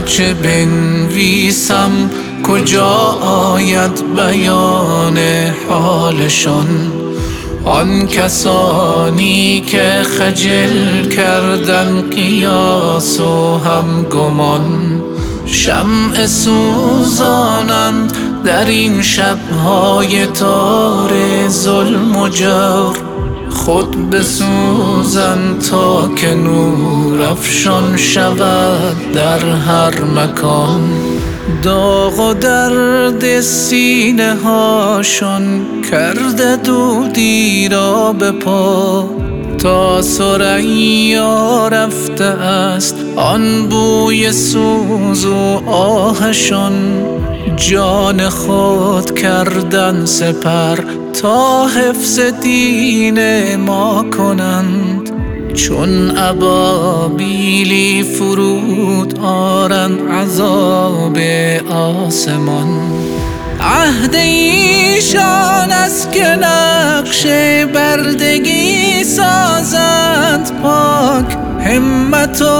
هرچه بنویسم کجا آید بیان حالشان. آن کسانی که خجل کردن قیاس و هم گمان، شمع سوزانند در این شبهای تار ظلم و جور. خود بسوزند تا که نور افشان شود در هر مکان. داغ و درد سینه هاشان کرده دودی را به پا، تا ثریا رفته است آن بوی سوز و آهشان. جان خود کردن سپر تا حفظ دین ما کنند، چون ابابیلی فرود آرند عذاب آسمان. عهد ایشان است که نقش بردگی سازند پاک، همت و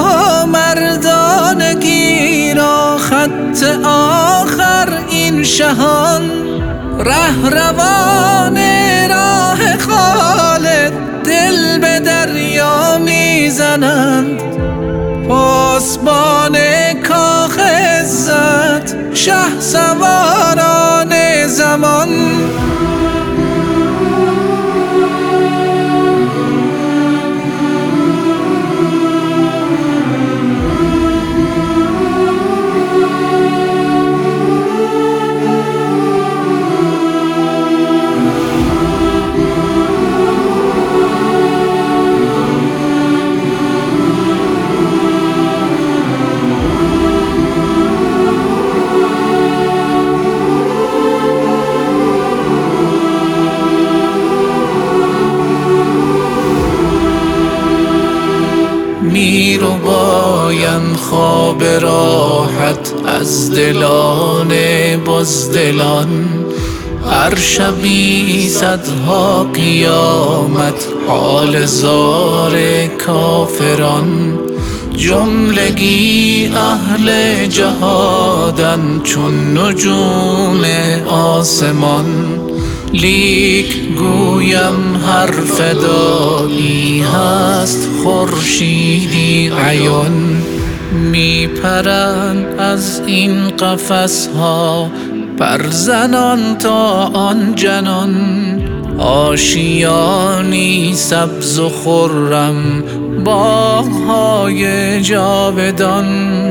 مردانگی را خط آخر این شهان. رهروان راه خالد دل به دریا میزنند، پاسبان کاخ عزت شهسواران زمان. می‌ربایند خواب راحت از دلان بزدلان، هر شبی صدها قیامت حال زار کافران. جملگی اهل جهادن چون نجوم آسمان، لیک گویم هر فدایی هست خورشیدی عیان. میپرند از این قفس ها پرزنان تا آن جنان، آشیانی سبز و خرم باغ‌های جاودان.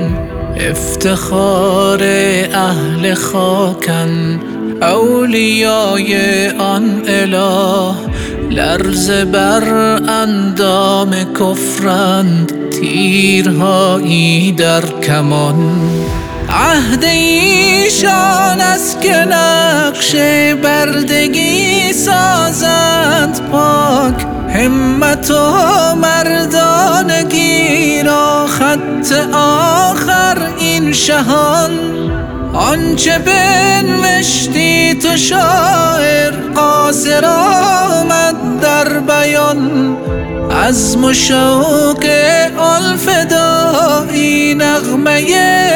افتخار اهل خاکن اولیای آن اله، لرزه بر اندام کفرند تیرهایی در کمان. عهد ایشان است که نقش بردگی سازند پاک، همت و مردانگی را خط آخر این شهان. آنچه بنوشتی تو شاعر قاصر آمد در بیان، عزم و شوق الفدایی نغمه